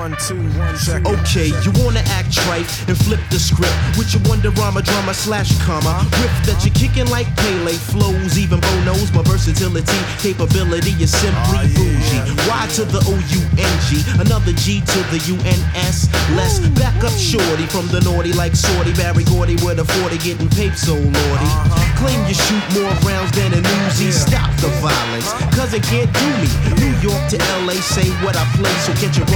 1, 2, 1, check. Okay, you wanna act trite and flip the script with your Wonderama drama slash comma. Riff that you're kicking like Pele flows, even Bo knows my versatility, capability is simply bougie. Y to the O-U-N-G, another G to the U-N-S. Let's back up shorty from the naughty like Sorty, Barry Gordy with a 40 getting paid so lordy. Claim you shoot more rounds than an Uzi, stop the violence, cause it can't do me. New York to LA, say what I play, so catch a